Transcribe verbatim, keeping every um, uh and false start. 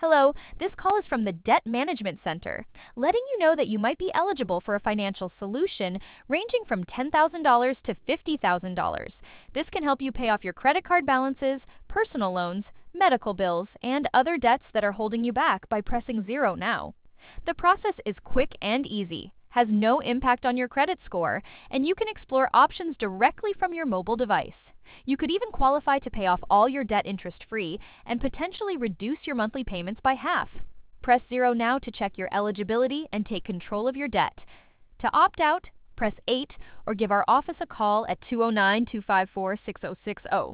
Hello, this call is from the Debt Management Center, letting you know that you might be eligible for a financial solution ranging from ten thousand dollars to fifty thousand dollars. This can help you pay off your credit card balances, personal loans, medical bills, and other debts that are holding you back by pressing zero now. The process is quick and easy, has no impact on your credit score, and you can explore options directly from your mobile device. You could even qualify to pay off all your debt interest-free and potentially reduce your monthly payments by half. Press zero now to check your eligibility and take control of your debt. To opt out, press eight or give our office a call at two oh nine, two five four, six oh six oh.